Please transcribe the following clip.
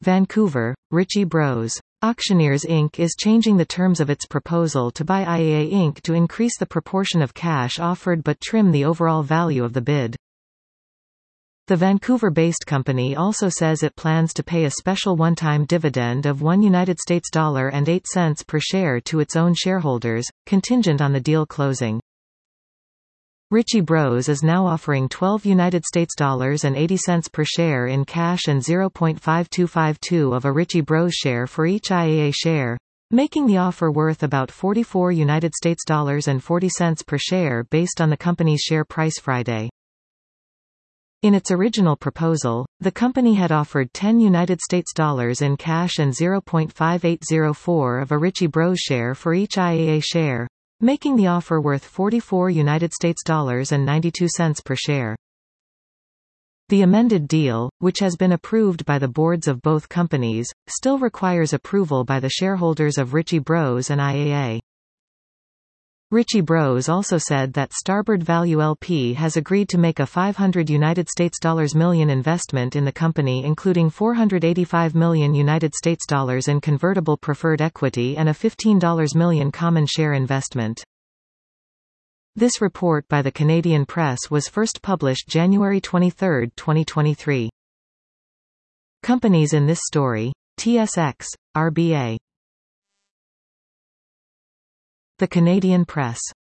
Vancouver, Ritchie Bros. Auctioneers Inc. is changing the terms of its proposal to buy IAA Inc. to increase the proportion of cash offered but trim the overall value of the bid. The Vancouver-based company also says it plans to pay a special one-time dividend of $1.08 per share to its own shareholders, contingent on the deal closing. Ritchie Bros. Is now offering $12.80 per share in cash and 0.5252 of a Ritchie Bros. Share for each IAA share, making the offer worth about $44.40 per share based on the company's share price Friday. In its original proposal, the company had offered $10 in cash and 0.5804 of a Ritchie Bros. Share for each IAA share, making the offer worth $44.92 per share. The amended deal, which has been approved by the boards of both companies, still requires approval by the shareholders of Ritchie Bros. And IAA. Ritchie Bros. Also said that Starboard Value LP has agreed to make a $500 million investment in the company, including $485 million in convertible preferred equity and a $15 million common share investment. This report by the Canadian Press was first published January 23, 2023. Companies in this story: TSX, RBA. The Canadian Press.